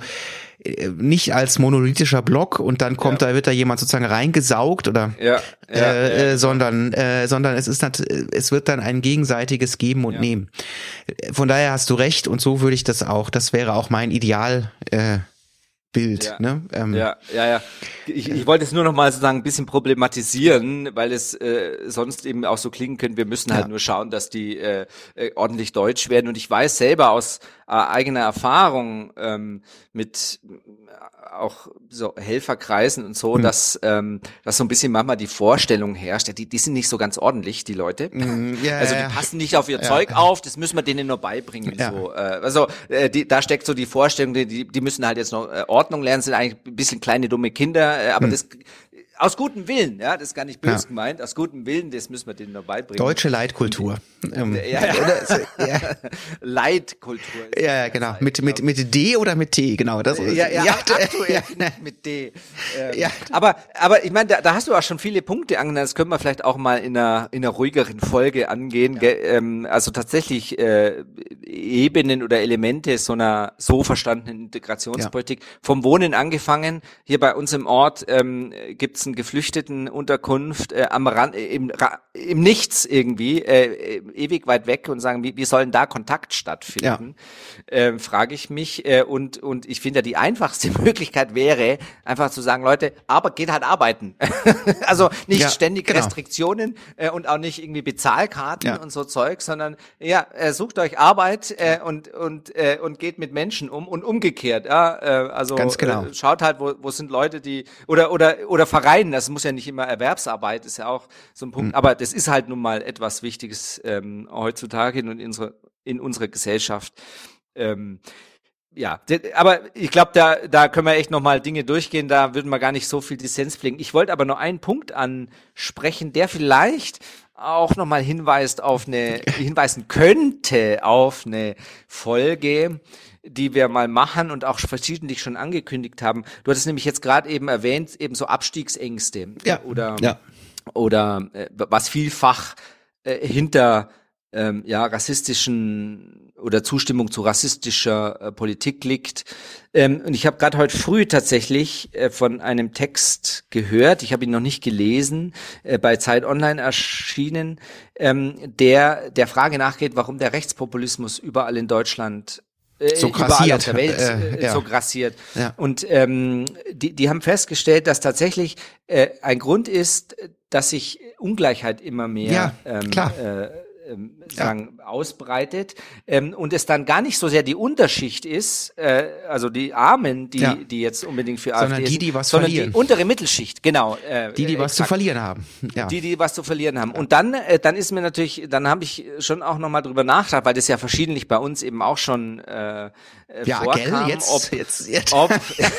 nicht als monolithischer Block und dann kommt ja. da wird da jemand sozusagen reingesaugt oder ja, ja, äh, ja. sondern äh, sondern es ist es wird dann ein gegenseitiges Geben und ja. Nehmen. Von daher hast du recht und so würde ich das auch, das wäre auch mein Ideal äh, Bild. Ja, ne? ähm, ja, ja, ja. Ich, ich wollte es nur noch mal sozusagen ein bisschen problematisieren, weil es äh, sonst eben auch so klingen könnte, wir müssen halt ja. nur schauen, dass die äh, äh, ordentlich deutsch werden. Und ich weiß selber aus äh, eigener Erfahrung ähm, mit äh, auch so Helferkreisen und so, hm. dass ähm, dass so ein bisschen manchmal die Vorstellung herrscht, ja, die, die sind nicht so ganz ordentlich, die Leute. Mm, ja, also die ja. passen nicht auf ihr ja, Zeug ja. auf, das müssen wir denen nur beibringen. Ja. So. Äh, also äh, die, da steckt so die Vorstellung, die, die müssen halt jetzt noch äh, Ordnung lernen, sind eigentlich ein bisschen kleine dumme Kinder, äh, aber hm. das aus gutem Willen, ja, das ist gar nicht böse ja. gemeint, aus gutem Willen, das müssen wir denen noch beibringen. Deutsche Leitkultur. Ähm, ja, ja. ja. Leitkultur. Ja, genau. Zeit, mit, mit, mit D oder mit T, genau. Das, ja, ja, ja, aktuell ja. mit D. Ähm, ja. Aber, aber ich meine, da, da hast du auch schon viele Punkte angenommen, das können wir vielleicht auch mal in einer, in einer ruhigeren Folge angehen. Ja. Ähm, also tatsächlich äh, Ebenen oder Elemente so einer so verstandenen Integrationspolitik. Ja. Vom Wohnen angefangen, hier bei uns im Ort ähm, gibt es eine Geflüchtetenunterkunft äh, am Rand, äh, im, im Nichts irgendwie, äh, ewig weit weg und sagen, wie, wie soll denn da Kontakt stattfinden? Ja. Äh, frage ich mich. Äh, und, und ich finde ja, die einfachste Möglichkeit wäre, einfach zu sagen, Leute, aber geht halt arbeiten. also nicht ja, ständig genau. Restriktionen äh, und auch nicht irgendwie Bezahlkarten ja. und so Zeug, sondern ja, äh, sucht euch Arbeit äh, und, und, äh, und geht mit Menschen um und umgekehrt. Ja, äh, also Ganz genau. äh, schaut halt, wo, wo sind Leute, die oder oder oder Vereinen, das muss ja nicht immer Erwerbsarbeit, ist ja auch so ein Punkt, mhm. aber das ist halt nun mal etwas Wichtiges ähm, heutzutage in, in, unserer, in unserer Gesellschaft. Ähm, ja, aber ich glaube, da da können wir echt nochmal Dinge durchgehen, da würden wir gar nicht so viel Dissens pflegen. Ich wollte aber noch einen Punkt ansprechen, der vielleicht auch nochmal hinweist auf eine, hinweisen könnte auf eine Folge, die wir mal machen und auch verschiedentlich schon angekündigt haben. Du hattest nämlich jetzt gerade eben erwähnt, eben so Abstiegsängste ja. oder ja. oder äh, was vielfach äh, hinter ähm, ja rassistischen oder Zustimmung zu rassistischer äh, Politik liegt. Ähm, und ich habe gerade heute früh tatsächlich äh, von einem Text gehört, ich habe ihn noch nicht gelesen, äh, bei Zeit Online erschienen, ähm, der der Frage nachgeht, warum der Rechtspopulismus überall in Deutschland so überall auf der Welt äh, äh, ja. so grassiert. Ja. Und ähm, die, die haben festgestellt, dass tatsächlich äh, ein Grund ist, dass sich Ungleichheit immer mehr ja, ähm, klar. Äh, ähm, sagen, ja. ausbreitet ähm, und es dann gar nicht so sehr die Unterschicht ist, äh, also die Armen, die ja. die jetzt unbedingt für sondern AfD die, die was sind, sondern verlieren. die untere Mittelschicht, genau. Äh, die, die äh, was exakt. zu verlieren haben. Ja. Die, die was zu verlieren haben. Und dann, äh, dann ist mir natürlich, dann habe ich schon auch nochmal drüber nachgedacht, weil das ja verschiedentlich bei uns eben auch schon äh, ja, vorkam, gell, jetzt, ob, jetzt, jetzt. ob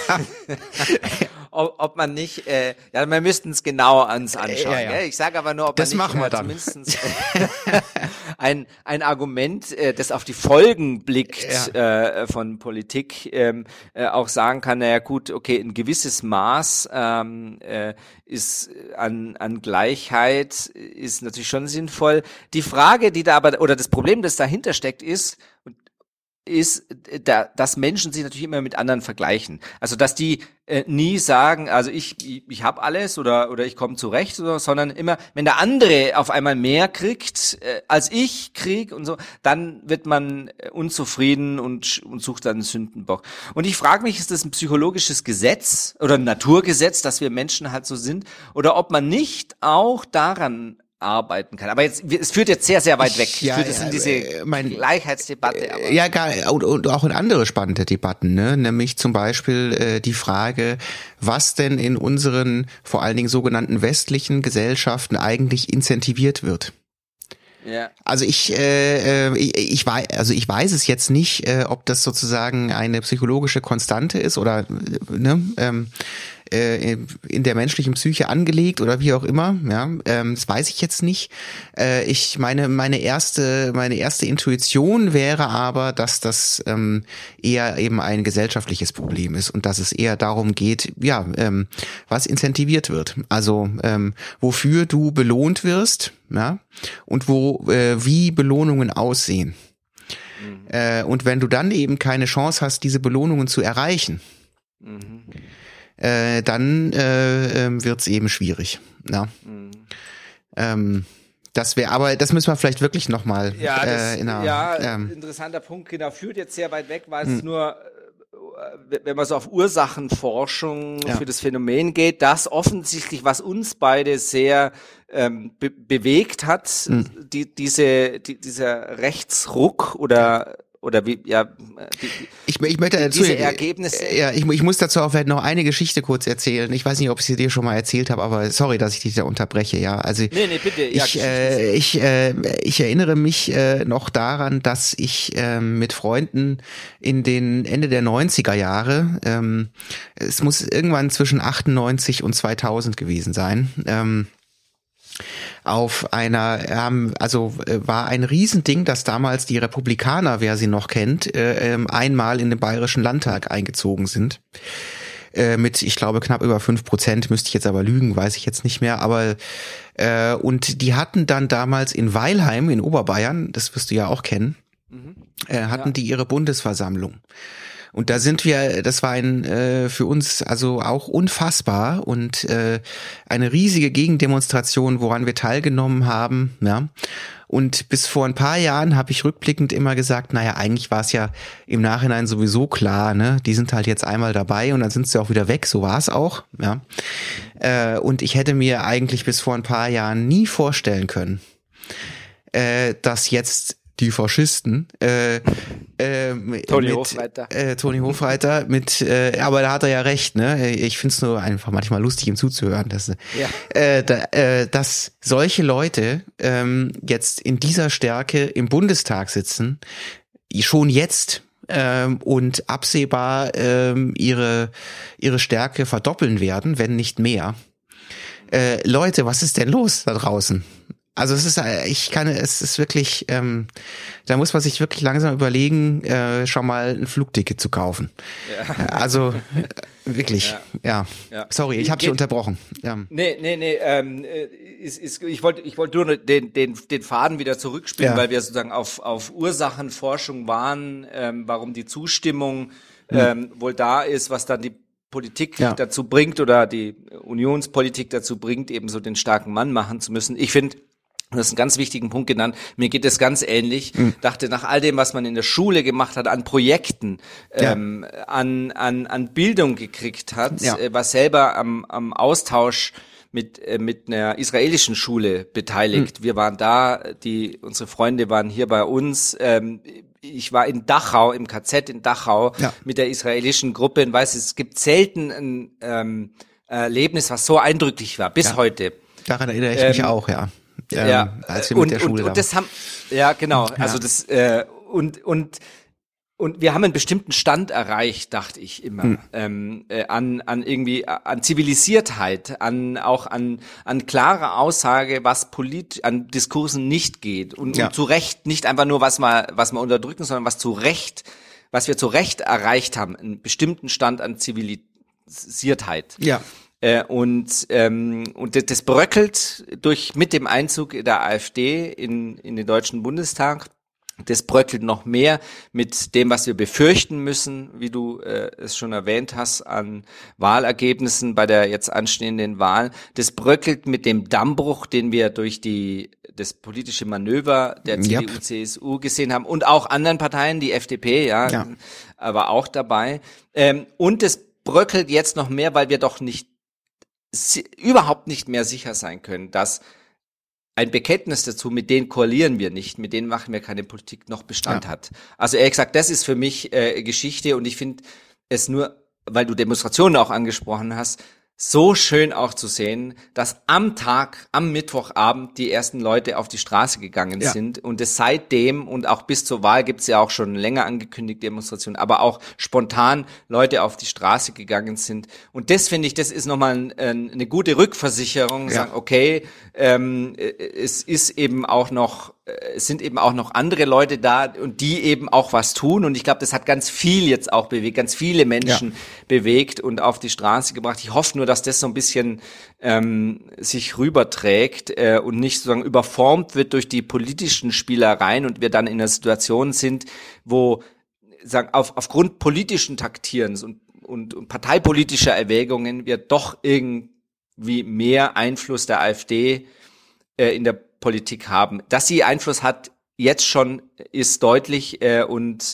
Ob, ob man nicht, äh, ja, wir müssten es genau ans anschauen. Ja, ja. Gell? Ich sage aber nur, ob das man nicht machen wir äh, dann. zumindest ein ein Argument, äh, das auf die Folgen blickt ja. äh, von Politik, ähm, äh, auch sagen kann, naja gut, okay, ein gewisses Maß ähm, äh, ist an an Gleichheit ist natürlich schon sinnvoll. Die Frage, die da aber oder das Problem, das dahinter steckt, ist ist, da, dass Menschen sich natürlich immer mit anderen vergleichen. Also dass die äh, nie sagen, also ich ich, ich habe alles oder oder ich komme zurecht, oder, sondern immer, wenn der andere auf einmal mehr kriegt äh, als ich krieg und so, dann wird man äh, unzufrieden und und sucht dann einen Sündenbock. Und ich frage mich, ist das ein psychologisches Gesetz oder ein Naturgesetz, dass wir Menschen halt so sind, oder ob man nicht auch daran arbeiten kann. Aber jetzt, es führt jetzt sehr, sehr weit weg. Ja, führt es in diese äh, mein, Gleichheitsdebatte. Aber. Ja, gar, und, und auch in andere spannende Debatten, ne? Nämlich zum Beispiel äh, die Frage, was denn in unseren vor allen Dingen sogenannten westlichen Gesellschaften eigentlich incentiviert wird. Ja. Also ich, äh, ich, ich weiß, also ich weiß es jetzt nicht, äh, ob das sozusagen eine psychologische Konstante ist oder ne, ähm, äh, in der menschlichen Psyche angelegt oder wie auch immer. Ja, ähm, das weiß ich jetzt nicht. Äh, ich meine, meine erste, meine erste Intuition wäre aber, dass das ähm, eher eben ein gesellschaftliches Problem ist und dass es eher darum geht, ja, ähm, was incentiviert wird. Also ähm, wofür du belohnt wirst. Ja, und wo äh, wie Belohnungen aussehen. Mhm. Äh, und wenn du dann eben keine Chance hast, diese Belohnungen zu erreichen, mhm. äh, dann äh, äh, wird's eben schwierig. Ja. Mhm. Ähm, das wäre, aber das müssen wir vielleicht wirklich nochmal. Ja, das, äh, in einer, ja ähm, interessanter Punkt. Genau, führt jetzt sehr weit weg, weil es nur wenn man so auf Ursachenforschung ja. für das Phänomen geht, das offensichtlich, was uns beide sehr ähm, be- bewegt hat, mhm. die, diese, die, dieser Rechtsruck oder oder wie, ja, die, ich, ich möchte dazu, diese Ergebnisse. Ja, ich, ich muss dazu auch vielleicht noch eine Geschichte kurz erzählen. Ich weiß nicht, ob ich sie dir schon mal erzählt habe, aber sorry, dass ich dich da unterbreche, ja. Also, nee, nee, bitte. Ja, ich, äh, ich, äh, ich erinnere mich äh, noch daran, dass ich äh, mit Freunden in den Ende der neunziger Jahre, ähm, es muss irgendwann zwischen achtundneunzig und zweitausend gewesen sein, ähm, auf einer, ähm, also äh, war ein Riesending, dass damals die Republikaner, wer sie noch kennt, äh, äh, einmal in den Bayerischen Landtag eingezogen sind. Äh, mit, ich glaube, knapp über fünf Prozent, müsste ich jetzt aber lügen, weiß ich jetzt nicht mehr. Aber äh, und die hatten dann damals in Weilheim in Oberbayern, das wirst du ja auch kennen, mhm. äh, hatten ja. die ihre Bundesversammlung. Und da sind wir, das war ein äh, für uns also auch unfassbar und äh, eine riesige Gegendemonstration, woran wir teilgenommen haben, ja. Und bis vor ein paar Jahren habe ich rückblickend immer gesagt, naja, eigentlich war es ja im Nachhinein sowieso klar, ne? Die sind halt jetzt einmal dabei und dann sind sie auch wieder weg, so war es auch, ja. Äh, und ich hätte mir eigentlich bis vor ein paar Jahren nie vorstellen können, äh, dass jetzt die Faschisten, äh, äh, Toni mit, Hofreiter. Äh, Toni Hofreiter mit, äh, aber da hat er ja recht, ne? Ich find's nur einfach manchmal lustig, ihm zuzuhören, dass, ja. äh, da, äh, dass solche Leute ähm, jetzt in dieser Stärke im Bundestag sitzen, schon jetzt ähm, und absehbar ähm, ihre ihre Stärke verdoppeln werden, wenn nicht mehr. Äh, Leute, was ist denn los da draußen? Also es ist, ich kann, es ist wirklich, ähm, da muss man sich wirklich langsam überlegen, äh, schon mal ein Flugticket zu kaufen. Ja. Also äh, wirklich, ja. ja. ja. Sorry, ich habe dich unterbrochen. Ja. Nee, nee, nee. Ähm, ist, ist, ich wollte, ich wollte nur den, den, den Faden wieder zurückspielen, ja. weil wir sozusagen auf, auf Ursachenforschung waren, ähm, warum die Zustimmung ähm, hm. wohl da ist, was dann die Politik ja. dazu bringt oder die Unionspolitik dazu bringt, eben so den starken Mann machen zu müssen. Ich finde, du hast einen ganz wichtigen Punkt genannt. Mir geht es ganz ähnlich. Mhm. Dachte, nach all dem, was man in der Schule gemacht hat, an Projekten, ja. ähm, an, an, an Bildung gekriegt hat, ja. äh, war selber am, am Austausch mit, äh, mit einer israelischen Schule beteiligt. Mhm. Wir waren da, die, unsere Freunde waren hier bei uns. Ähm, ich war in Dachau, im K Z in Dachau, ja. mit der israelischen Gruppe und weiß, es gibt selten ein ähm, Erlebnis, was so eindrücklich war, bis ja. heute. Daran erinnere ich ähm, mich auch, ja. Ähm, ja, als wir mit und, der Schule und, und das haben, ja genau, ja. also das äh, und und und wir haben einen bestimmten Stand erreicht, dachte ich immer, hm. ähm, äh, an an irgendwie an Zivilisiertheit, an auch an an klarer Aussage, was politisch an Diskursen nicht geht und, ja. und zu Recht nicht einfach nur was man was man unterdrücken, sondern was zu Recht, was wir zu Recht erreicht haben, einen bestimmten Stand an Zivilisiertheit. Ja. Und ähm, und das, das bröckelt durch mit dem Einzug der AfD in in den Deutschen Bundestag. Das bröckelt noch mehr mit dem, was wir befürchten müssen, wie du äh, es schon erwähnt hast, an Wahlergebnissen bei der jetzt anstehenden Wahl. Das bröckelt mit dem Dammbruch, den wir durch die das politische Manöver der C D U, yep. C S U gesehen haben und auch anderen Parteien, die F D P, ja, ja. aber auch dabei. Ähm, und es bröckelt jetzt noch mehr, weil wir doch nicht überhaupt nicht mehr sicher sein können, dass ein Bekenntnis dazu, mit denen koalieren wir nicht, mit denen machen wir keine Politik, noch Bestand ja. hat. Also ehrlich gesagt, das ist für mich äh, Geschichte und ich finde es nur, weil du Demonstrationen auch angesprochen hast, so schön auch zu sehen, dass am Tag, am Mittwochabend die ersten Leute auf die Straße gegangen ja. sind und es seitdem und auch bis zur Wahl gibt's ja auch schon länger angekündigte Demonstrationen, aber auch spontan Leute auf die Straße gegangen sind und das finde ich, das ist nochmal ein, ein, eine gute Rückversicherung, ja. sagen, okay, ähm, es ist eben auch noch es sind eben auch noch andere Leute da und die eben auch was tun und ich glaube, das hat ganz viel jetzt auch bewegt, ganz viele Menschen ja. bewegt und auf die Straße gebracht. Ich hoffe nur, dass das so ein bisschen ähm, sich rüberträgt äh, und nicht sozusagen überformt wird durch die politischen Spielereien und wir dann in einer Situation sind, wo sagen auf aufgrund politischen Taktierens und, und, und parteipolitischer Erwägungen wir doch irgendwie mehr Einfluss der AfD äh, in der Politik haben. Dass sie Einfluss hat, jetzt schon ist deutlich äh, und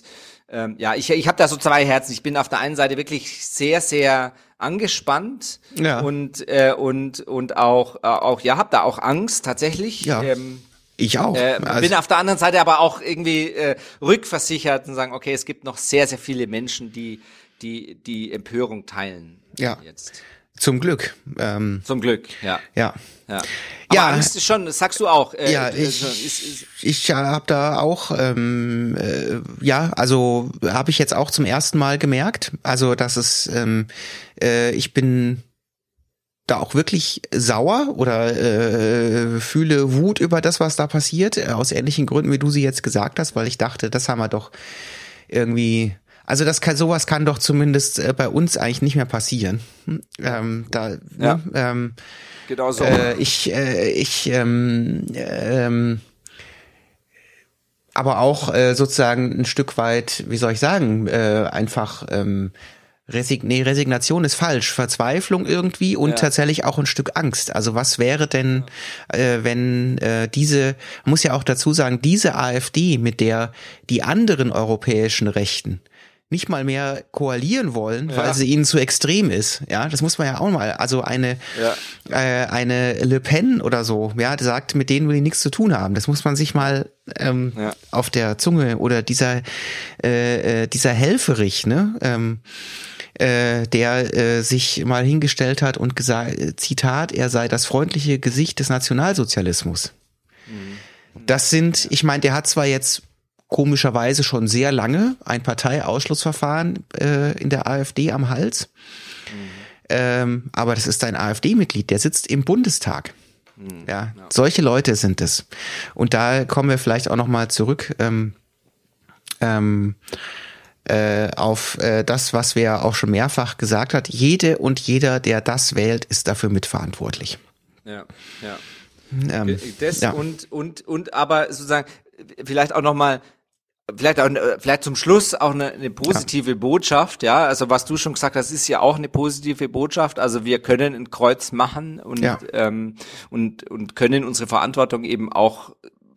ähm, ja, ich, ich habe da so zwei Herzen. Ich bin auf der einen Seite wirklich sehr, sehr angespannt ja. und äh, und und auch äh, auch ja, habe da auch Angst tatsächlich. Ja. Ähm, Ich auch. Äh, also, bin auf der anderen Seite aber auch irgendwie äh, rückversichert und sagen, okay, es gibt noch sehr, sehr viele Menschen, die die die Empörung teilen. Ja. Jetzt. Zum Glück. Ähm, Zum Glück, ja. Ja. Ja. Aber ja, Angst ist schon, das sagst du auch. Äh, ja, äh, ich, ist, ist, ich habe da auch, ähm, äh, ja, also habe ich jetzt auch zum ersten Mal gemerkt, also dass es, ähm, äh, ich bin da auch wirklich sauer oder äh, fühle Wut über das, was da passiert, äh, aus ähnlichen Gründen, wie du sie jetzt gesagt hast, weil ich dachte, das haben wir doch irgendwie, also das kann, sowas kann doch zumindest äh, bei uns eigentlich nicht mehr passieren. Hm? Ähm, da, ja. ne, ähm, genau so. Äh, ich, äh, ich, ähm, ähm, aber auch äh, sozusagen ein Stück weit, wie soll ich sagen, äh, einfach ähm, Resig nee, Resignation ist falsch, Verzweiflung irgendwie und ja. tatsächlich auch ein Stück Angst. Also was wäre denn, äh, wenn äh, diese, man muss ja auch dazu sagen, diese AfD, mit der die anderen europäischen Rechten nicht mal mehr koalieren wollen, ja. weil sie ihnen zu extrem ist. Ja, das muss man ja auch mal. Also eine ja. äh, eine Le Pen oder so, ja, die sagt, mit denen will ich nichts zu tun haben. Das muss man sich mal ähm, ja. auf der Zunge oder dieser äh, dieser Helferich, ne, ähm, äh, der äh, sich mal hingestellt hat und gesagt, Zitat, er sei das freundliche Gesicht des Nationalsozialismus. Mhm. Das sind, ich meine, der hat zwar jetzt komischerweise schon sehr lange ein Parteiausschlussverfahren äh, in der AfD am Hals. Mhm. Ähm, aber das ist ein AfD-Mitglied, der sitzt im Bundestag. Mhm. Ja, ja, solche Leute sind es. Und da kommen wir vielleicht auch noch mal zurück ähm, ähm, äh, auf äh, das, was wir auch schon mehrfach gesagt hat. Jede und jeder, der das wählt, ist dafür mitverantwortlich. Ja, ja. Ähm, das ja. und und und aber sozusagen vielleicht auch noch mal Vielleicht auch, vielleicht zum Schluss auch eine, eine positive ja. Botschaft, ja. Also was du schon gesagt hast, ist ja auch eine positive Botschaft. Also wir können ein Kreuz machen und ja. ähm, und und können unsere Verantwortung eben auch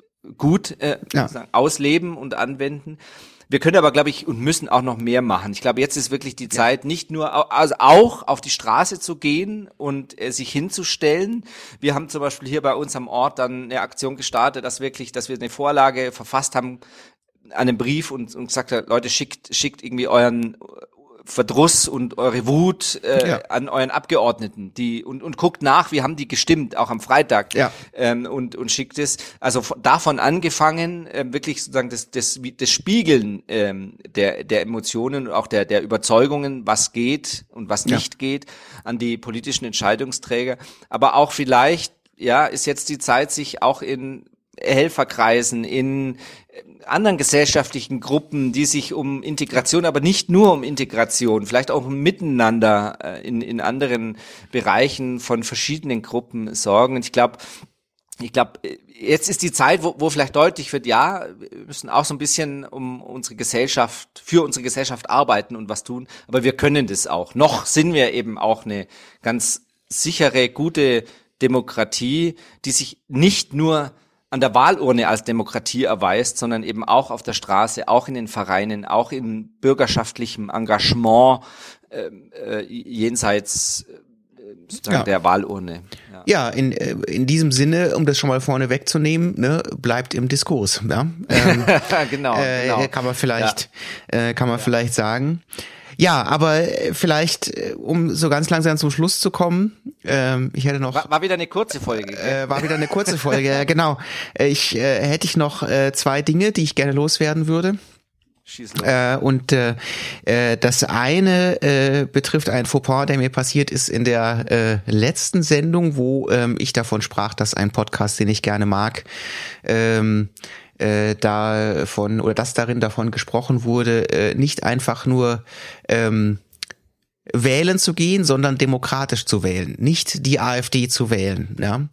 gut äh, ja. ausleben und anwenden. Wir können aber, glaube ich, und müssen auch noch mehr machen. Ich glaube, jetzt ist wirklich die Zeit, nicht nur, also auch auf die Straße zu gehen und äh, sich hinzustellen. Wir haben zum Beispiel hier bei uns am Ort dann eine Aktion gestartet, dass wirklich, dass wir eine Vorlage verfasst haben, einen Brief und, und gesagt hat, Leute, schickt schickt irgendwie euren Verdruss und eure Wut äh, ja. an euren Abgeordneten, die und und guckt nach, wie haben die gestimmt, auch am Freitag ja. ähm, und und schickt es. Also davon angefangen, äh, wirklich sozusagen das das das Spiegeln ähm, der der Emotionen und auch der der Überzeugungen, was geht und was ja. nicht geht, an die politischen Entscheidungsträger. Aber auch vielleicht, ja, ist jetzt die Zeit, sich auch in Helferkreisen, in anderen gesellschaftlichen Gruppen, die sich um Integration, aber nicht nur um Integration, vielleicht auch um Miteinander in, in anderen Bereichen von verschiedenen Gruppen sorgen. Und ich glaube, ich glaube, jetzt ist die Zeit, wo, wo vielleicht deutlich wird, ja, wir müssen auch so ein bisschen um unsere Gesellschaft, für unsere Gesellschaft arbeiten und was tun, aber wir können das auch. Noch sind wir eben auch eine ganz sichere, gute Demokratie, die sich nicht nur an der Wahlurne als Demokratie erweist, sondern eben auch auf der Straße, auch in den Vereinen, auch in bürgerschaftlichem Engagement äh, äh, jenseits äh, sozusagen ja. der Wahlurne. Ja, ja in, in diesem Sinne, um das schon mal vorne wegzunehmen, ne, bleibt im Diskurs. Ja? Ähm, genau, äh, genau. Kann man vielleicht, ja. äh, kann man ja. vielleicht sagen. Ja, aber vielleicht, um so ganz langsam zum Schluss zu kommen, ähm, ich hätte noch... War, war wieder eine kurze Folge. Äh, war wieder eine kurze Folge, ja, genau. Ich äh, hätte ich noch äh, zwei Dinge, die ich gerne loswerden würde. Schieß los. Äh, und äh, äh, das eine äh, betrifft einen Fauxpas, der mir passiert ist in der äh, letzten Sendung, wo ähm, ich davon sprach, dass ein Podcast, den ich gerne mag, ähm, Äh, davon oder dass darin davon gesprochen wurde, äh, nicht einfach nur ähm, wählen zu gehen, sondern demokratisch zu wählen, nicht die AfD zu wählen. Ja,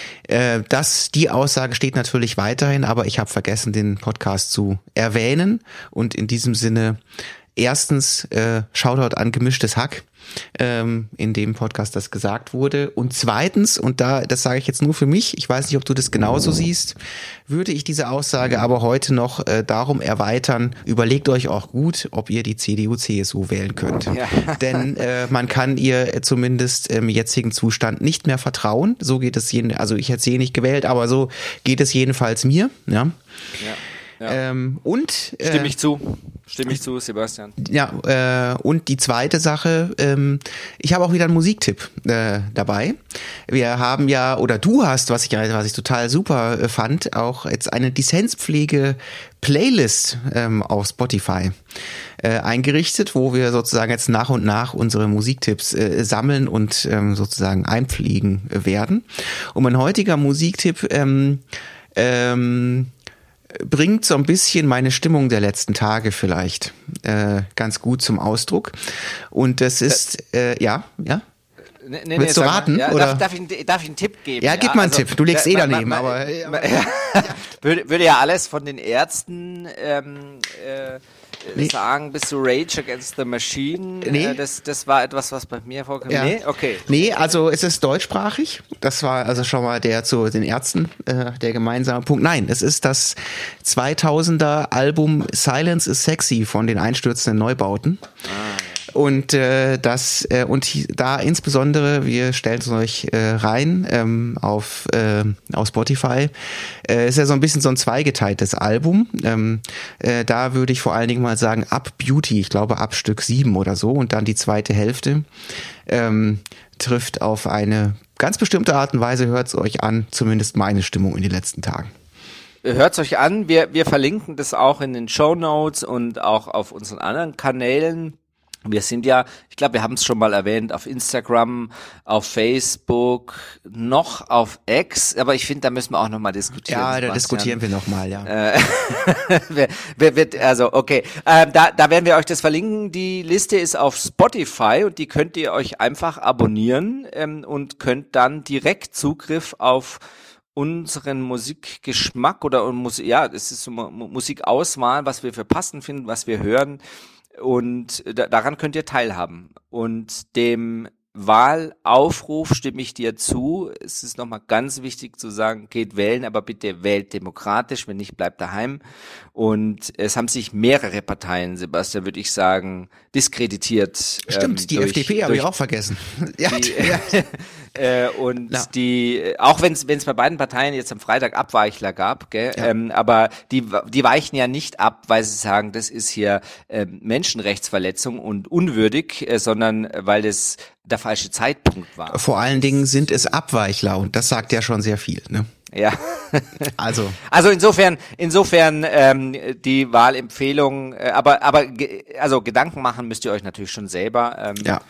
äh, das die Aussage steht natürlich weiterhin, aber ich habe vergessen, den Podcast zu erwähnen und in diesem Sinne erstens äh, Shoutout an Gemischtes Hack, ähm, in dem Podcast das gesagt wurde. Und zweitens, und da, das sage ich jetzt nur für mich, ich weiß nicht, ob du das genauso siehst, würde ich diese Aussage aber heute noch äh, darum erweitern, überlegt euch auch gut, ob ihr die C D U, C S U wählen könnt. Ja. Denn äh, man kann ihr zumindest im jetzigen Zustand nicht mehr vertrauen. So geht es jeden, also ich hätte sie nicht gewählt, aber so geht es jedenfalls mir. Ja. Ja. Ja. Ähm, und äh, stimme ich zu, stimme ich zu, Sebastian. Ja, äh, und die zweite Sache, ähm, ich habe auch wieder einen Musiktipp äh, dabei. Wir haben ja, oder du hast, was ich was ich total super äh, fand, auch jetzt eine Dissens-Pflege-Playlist ähm, auf Spotify äh, eingerichtet, wo wir sozusagen jetzt nach und nach unsere Musiktipps äh, sammeln und ähm, sozusagen einpflegen werden. Und mein heutiger Musiktipp ähm, ähm, bringt so ein bisschen meine Stimmung der letzten Tage vielleicht äh, ganz gut zum Ausdruck. Und das ist, äh, ja, ja. Nee, nee, Willst du raten? Ja, oder? Darf, darf, ich, darf ich einen Tipp geben? Ja, gib ja, mal einen also, Tipp. Du legst ja, eh man, daneben, man, aber... Man, ja, würde, würde ja alles von den Ärzten ähm, äh, nee. sagen, bis zu Rage Against the Machine. Nee. Äh, das, das war etwas, was bei mir vorkam. Ja. Nee, okay. Nee, also es ist deutschsprachig. Das war also schon mal der zu den Ärzten, äh, der gemeinsame Punkt. Nein, es ist das zweitausender Album Silence is Sexy von den einstürzenden Neubauten. Ah. Und äh, das äh, und da insbesondere, wir stellen es euch äh, rein ähm, auf äh, auf Spotify, äh, ist ja so ein bisschen so ein zweigeteiltes Album. Ähm, äh, da würde ich vor allen Dingen mal sagen ab Beauty, ich glaube ab Stück sieben oder so, und dann die zweite Hälfte ähm, trifft auf eine ganz bestimmte Art und Weise, hört es euch an, zumindest meine Stimmung in den letzten Tagen. Hört's euch an, wir wir verlinken das auch in den Shownotes und auch auf unseren anderen Kanälen. Wir sind ja, ich glaube, wir haben es schon mal erwähnt, auf Instagram, auf Facebook, noch auf X, aber ich finde, da müssen wir auch nochmal diskutieren. Ja, Sebastian. da diskutieren wir nochmal, ja. Äh, wir, wir, wir, also, okay, äh, da, da werden wir euch das verlinken. Die Liste ist auf Spotify und die könnt ihr euch einfach abonnieren ähm, und könnt dann direkt Zugriff auf unseren Musikgeschmack oder Musik, ja, es ist so Musikauswahl, was wir für passend finden, was wir hören. Und da, daran könnt ihr teilhaben. Und dem Wahlaufruf stimme ich dir zu. Es ist nochmal ganz wichtig zu sagen, geht wählen, aber bitte wählt demokratisch, wenn nicht, bleibt daheim. Und es haben sich mehrere Parteien, Sebastian, würde ich sagen, diskreditiert. Stimmt, ähm, die durch, F D P habe ich auch vergessen. Ja, die, äh, und ja. die, auch wenn es wenn es bei beiden Parteien jetzt am Freitag Abweichler gab, gell, ja. ähm, aber die die weichen ja nicht ab, weil sie sagen, das ist hier äh, Menschenrechtsverletzung und unwürdig, äh, sondern weil das der falsche Zeitpunkt war. Vor allen Dingen sind es Abweichler und das sagt ja schon sehr viel, ne? Ja. Also. Also insofern, insofern ähm, die Wahlempfehlung, äh, aber aber ge- also Gedanken machen müsst ihr euch natürlich schon selber. Ähm, ja.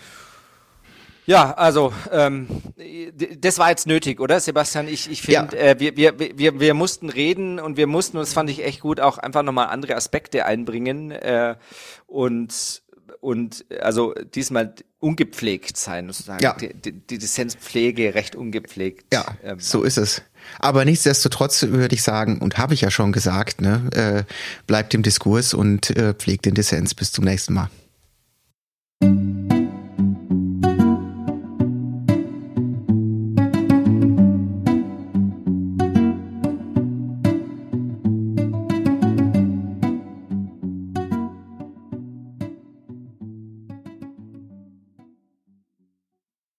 Ja, also ähm, das war jetzt nötig, oder Sebastian? Ich ich finde, ja. äh, wir, wir wir wir mussten reden und wir mussten, und das fand ich echt gut, auch einfach nochmal andere Aspekte einbringen äh, und und also diesmal ungepflegt sein, sozusagen. Ja. Die, die, die Dissenspflege recht ungepflegt. Ja, ähm, so ist es. Aber nichtsdestotrotz würde ich sagen, und habe ich ja schon gesagt, ne, äh, bleibt im Diskurs und äh, pflegt den Dissens. Bis zum nächsten Mal.